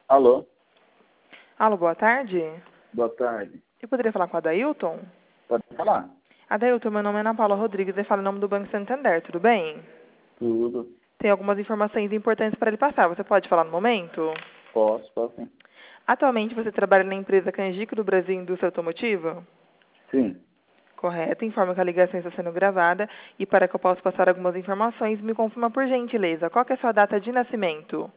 Alô? Alô, boa tarde. Boa tarde. Eu poderia falar com a Adailton? Pode falar? Adailton, meu nome é Ana Paula Rodrigues e falo em nome do Banco Santander, tudo bem? Tudo. Tem algumas informações importantes para lhe passar. Você pode falar no momento? Posso sim. Atualmente você trabalha na empresa Canjico do Brasil Indústria Automotiva? Sim. Correto. Informa que a ligação está sendo gravada e para que eu possa passar algumas informações, me confirma por gentileza. Qual que é a sua data de nascimento?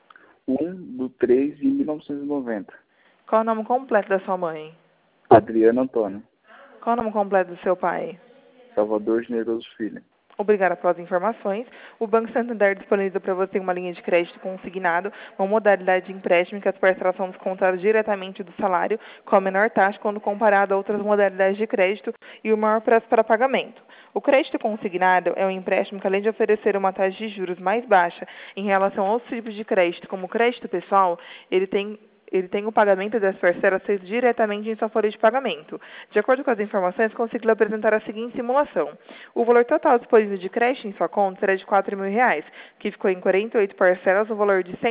1/3/1990. Qual é o nome completo da sua mãe? Adriano Antônio. Qual é o nome completo do seu pai? Salvador Generoso Filho. Obrigada pelas informações. O Banco Santander disponibiliza para você uma linha de crédito consignado, uma modalidade de empréstimo que as parcelas são descontadas diretamente do salário, com a menor taxa quando comparado a outras modalidades de crédito e o maior prazo para pagamento. O crédito consignado é um empréstimo que, além de oferecer uma taxa de juros mais baixa em relação a outros tipos de crédito, como o crédito pessoal, ele tem o pagamento das parcelas feito diretamente em sua folha de pagamento. De acordo com as informações, consigo lhe apresentar a seguinte simulação. O valor total disponível de crédito em sua conta será de R$ 4.000, que ficou em 48 parcelas, no valor de R$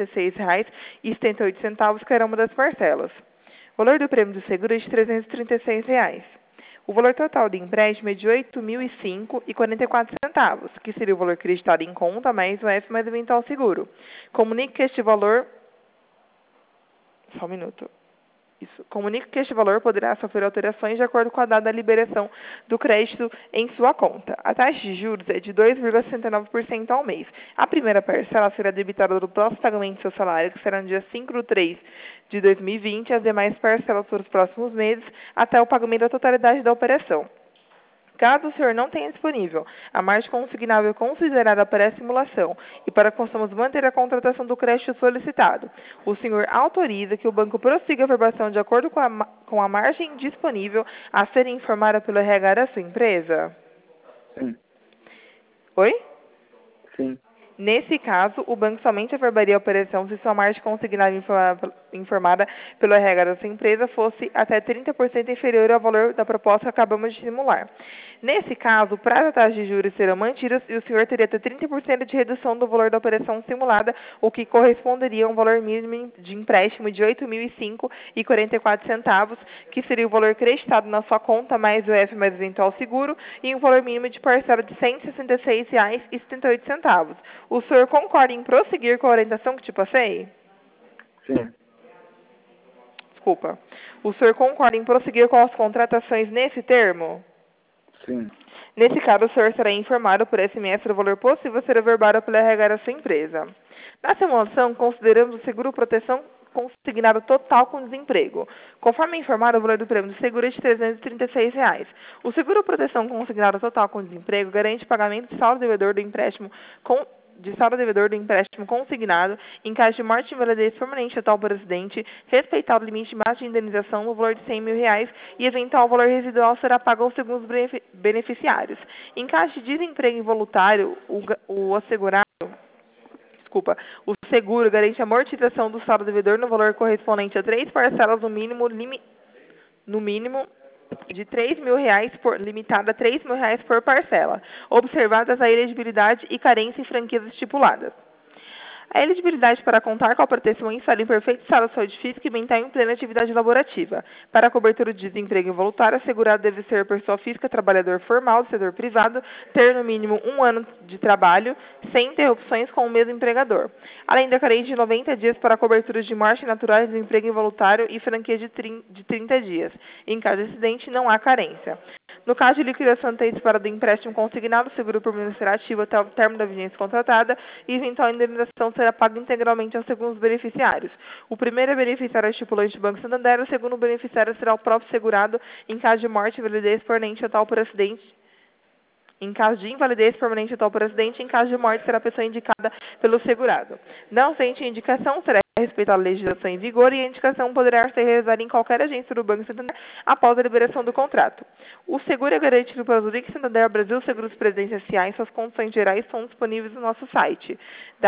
166,78 cada uma das parcelas. O valor do prêmio do seguro é de R$ 336. O valor total do empréstimo é de R$ 8.005,44, que seria o valor creditado em conta mais o F mais eventual seguro. Comunique que este valor... Só um minuto. Isso. Comunique que este valor poderá sofrer alterações de acordo com a data da liberação do crédito em sua conta. A taxa de juros é de 2,69% ao mês. A primeira parcela será debitada do próximo pagamento do seu salário, que será no dia 5/3/2020, as demais parcelas para os próximos meses, até o pagamento da totalidade da operação. Caso o senhor não tenha disponível a margem consignável considerada para a simulação e para que possamos manter a contratação do crédito solicitado, o senhor autoriza que o banco prossiga a verbação de acordo com a margem disponível a ser informada pelo RH da sua empresa? Sim. Oi? Sim. Nesse caso, o banco somente averbaria a operação se sua margem consignada informada pelo RH da sua empresa fosse até 30% inferior ao valor da proposta que acabamos de simular. Nesse caso, o prazo da taxa de juros serão mantidas e o senhor teria até 30% de redução do valor da operação simulada, o que corresponderia a um valor mínimo de empréstimo de R$ 8.005,44, que seria o valor creditado na sua conta mais o F mais o eventual seguro, e um valor mínimo de parcela de R$ 166,78. O senhor concorda em prosseguir com a orientação que te passei? Sim. Desculpa. O senhor concorda em prosseguir com as contratações nesse termo? Sim. Nesse caso, o senhor será informado por SMS do valor possível a ser averbado pela RH da sua empresa. Na simulação, consideramos o seguro proteção consignado total com desemprego. Conforme informado, o valor do prêmio do seguro é de R$ 336. O seguro proteção consignado total com desemprego garante o pagamento de saldo devedor do empréstimo consignado em caso de morte e invalidez permanente total por acidente, respeitado o limite máximo de indenização no valor de R$ 100.000 e eventual valor residual será pago aos segundos beneficiários. Em caso de desemprego involuntário, o seguro garante a amortização do saldo devedor no valor correspondente a 3 parcelas no mínimo de R$ 3.000 limitada a R$ 3.000 por parcela, observadas a elegibilidade e carência em franquias estipuladas. A elegibilidade para contar com a proteção insere em perfeito estado de saúde física e mental em plena atividade laborativa. Para a cobertura de desemprego involuntário, assegurado deve ser pessoa física, trabalhador formal do setor privado, ter no mínimo 1 ano de trabalho, sem interrupções com o mesmo empregador. Além da carência de 90 dias para a cobertura de morte natural, desemprego involuntário e franquia de 30 dias. Em caso de acidente, não há carência. No caso de liquidação antecipada do empréstimo consignado, o seguro permanecerá será ativo até o término da vigência contratada e eventual indenização será paga integralmente aos segundos beneficiários. O primeiro beneficiário é o estipulante do Banco Santander, o segundo beneficiário será o próprio segurado em caso de morte, invalidez permanente total por acidente. Em caso de invalidez permanente total por acidente, em caso de morte, será a pessoa indicada pelo segurado. Não obstante a indicação, será respeitada a legislação em vigor e a indicação poderá ser realizada em qualquer agência do Banco Santander após a liberação do contrato. O seguro é garantido pela Zurich Santander Brasil Seguros Previdenciais. Suas condições gerais são disponíveis no nosso site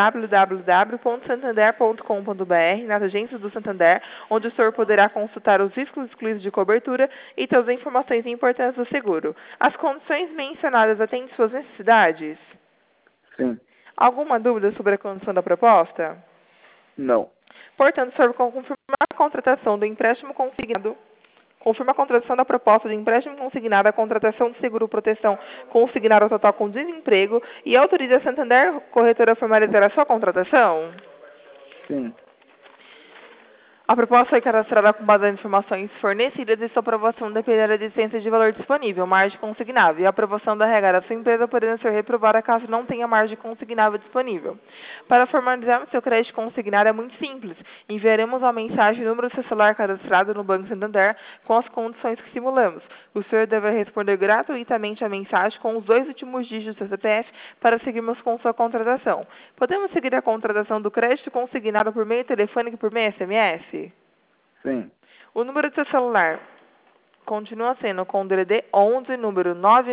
www.santander.com.br, nas agências do Santander, onde o senhor poderá consultar os riscos excluídos de cobertura e todas as informações importantes do seguro. As condições mencionadas atendem suas necessidades? Sim. Alguma dúvida sobre a condição da proposta? Não. Portanto, sobre confirmar a contratação do empréstimo consignado, confirma a contratação da proposta de empréstimo consignado, a contratação de seguro-proteção consignado ao total com desemprego e autoriza a Santander Corretora a formalizar a sua contratação. Sim. A proposta foi cadastrada com base nas informações fornecidas e sua aprovação dependerá da existência de valor disponível, margem consignável, e a aprovação da regra da sua empresa podendo ser reprovada caso não tenha margem consignável disponível. Para formalizar o seu crédito consignado é muito simples. Enviaremos uma mensagem no número do seu celular cadastrado no Banco Santander com as condições que simulamos. O senhor deve responder gratuitamente a mensagem com os 2 últimos dígitos do seu CPF para seguirmos com sua contratação. Podemos seguir a contratação do crédito consignado por meio telefônico e por meio SMS? Sim. O número do seu celular continua sendo com o DDD 11, número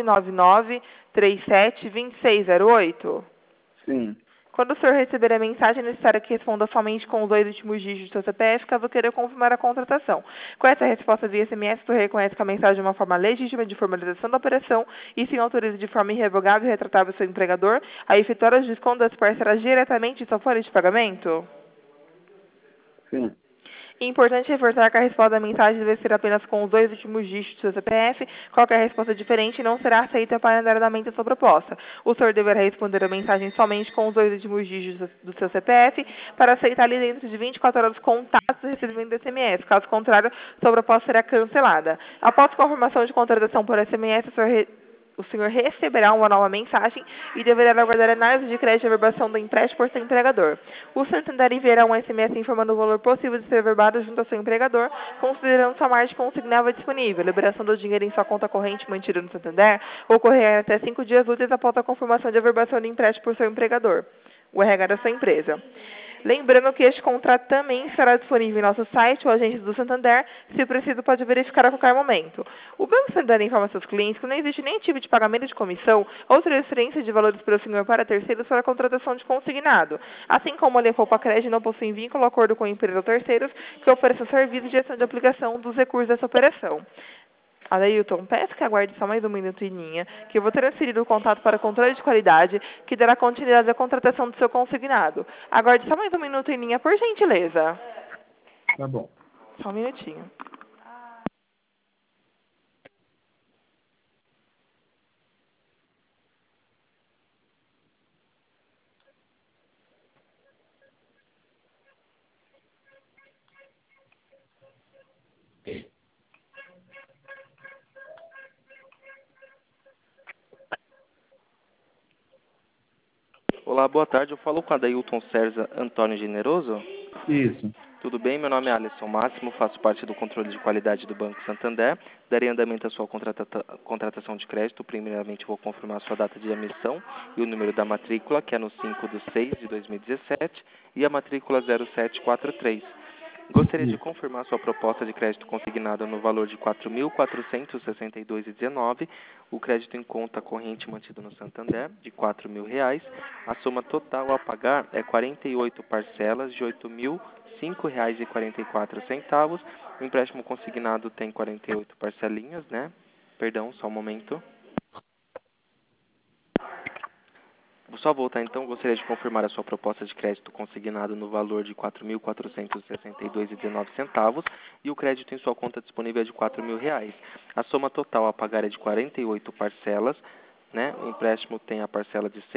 999-372608? Sim. Quando o senhor receber a mensagem, é necessário que responda somente com os 2 últimos dígitos do seu CPF, caso queira confirmar a contratação. Com essa resposta via SMS, o senhor reconhece que a mensagem é uma forma legítima de formalização da operação e se autoriza de forma irrevogável e retratável o seu empregador a efetuar os descontos das parcelas diretamente em sua folha de pagamento? Sim. Importante reforçar que a resposta da mensagem deve ser apenas com os 2 últimos dígitos do seu CPF. Qualquer resposta diferente não será aceita para andamento da sua proposta. O senhor deverá responder a mensagem somente com os 2 últimos dígitos do seu CPF para aceitar ali dentro de 24 horas contatos do recebimento do SMS. Caso contrário, sua proposta será cancelada. Após confirmação de contratação por SMS, o senhor receberá uma nova mensagem e deverá aguardar a análise de crédito e averbação do empréstimo por seu empregador. O Santander enviará um SMS informando o valor possível de ser averbado junto ao seu empregador, considerando sua margem consignável disponível. A liberação do dinheiro em sua conta corrente mantida no Santander ocorrerá até 5 dias úteis após a confirmação de averbação do empréstimo por seu empregador, o RH da sua empresa. Lembrando que este contrato também estará disponível em nosso site ou agência do Santander, se preciso pode verificar a qualquer momento. O Banco Santander informa seus clientes que não existe nenhum tipo de pagamento de comissão ou transferência de valores pelo senhor para terceiros para a contratação de consignado. Assim como a Lei Poupa Crédito não possui vínculo ou acordo com empresas ou terceiros que ofereçam serviço de gestão de aplicação dos recursos dessa operação. Aleilton, peço que aguarde só mais um minuto em linha, que eu vou transferir o contato para controle de qualidade, que dará continuidade à contratação do seu consignado. Aguarde só mais um minuto em linha, por gentileza. Tá bom. Só um minutinho. Olá, boa tarde. Eu falo com a Adailton César Antônio Generoso. Isso. Tudo bem? Meu nome é Alisson Máximo, faço parte do controle de qualidade do Banco Santander. Darei andamento à sua contratação de crédito. Primeiramente, vou confirmar a sua data de emissão e o número da matrícula, que é no 5/6/2017, e a matrícula 0743. Gostaria de confirmar sua proposta de crédito consignada no valor de R$ 4.462,19, o crédito em conta corrente mantido no Santander, de R$ 4.000. A soma total a pagar é 48 parcelas de R$ 8.005,44. O empréstimo consignado tem 48 parcelinhas, né? Perdão, só um momento. Vou só voltar então, gostaria de confirmar a sua proposta de crédito consignado no valor de R$ 4.462,19 e o crédito em sua conta disponível é de R$ 4.000. A soma total a pagar é de 48 parcelas, né? O empréstimo tem a parcela de R$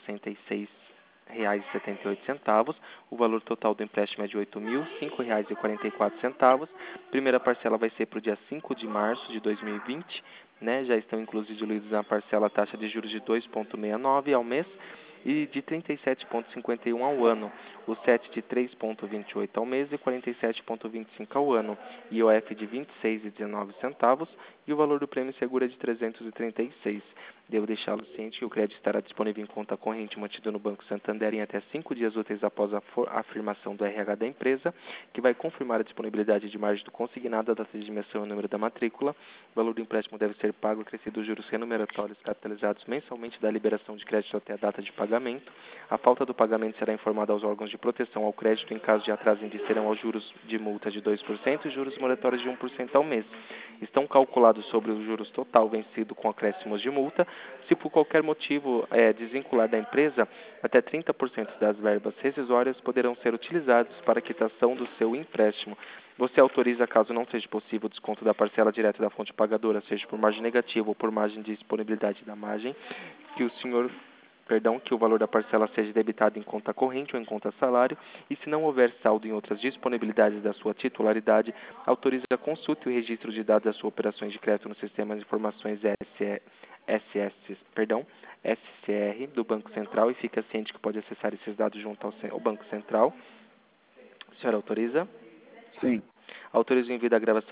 166,78. O valor total do empréstimo é de R$ 8.005,44. Primeira parcela vai ser para o dia 5 de março de 2020. Né, já estão inclusos diluídos na parcela a taxa de juros de 2,69 ao mês e de 37,51 ao ano, o SET de 3,28 ao mês e 47,25 ao ano, IOF de 26,19 e o valor do prêmio seguro é de 336. Devo deixá-lo ciente que o crédito estará disponível em conta corrente mantida no Banco Santander em até 5 dias úteis após a afirmação do RH da empresa, que vai confirmar a disponibilidade de margem do consignado, a data de emissão e o número da matrícula. O valor do empréstimo deve ser pago acrescido os juros remuneratórios capitalizados mensalmente da liberação de crédito até a data de pagamento. A falta do pagamento será informada aos órgãos de proteção ao crédito em caso de atraso indecerão aos juros de multa de 2% e juros moratórios de 1% ao mês. Estão calculados sobre os juros total vencido com acréscimos de multa. Se por qualquer motivo desvincular da empresa, até 30% das verbas rescisórias poderão ser utilizados para a quitação do seu empréstimo. Você autoriza, caso não seja possível o desconto da parcela direta da fonte pagadora, seja por margem negativa ou por margem de disponibilidade da margem, que o valor da parcela seja debitado em conta corrente ou em conta salário, e se não houver saldo em outras disponibilidades da sua titularidade, autoriza a consulta e o registro de dados das suas operações de crédito no sistema de informações SCR do Banco Central, e fica ciente que pode acessar esses dados junto ao Banco Central. A senhora autoriza? Sim. Autoriza o envio da gravação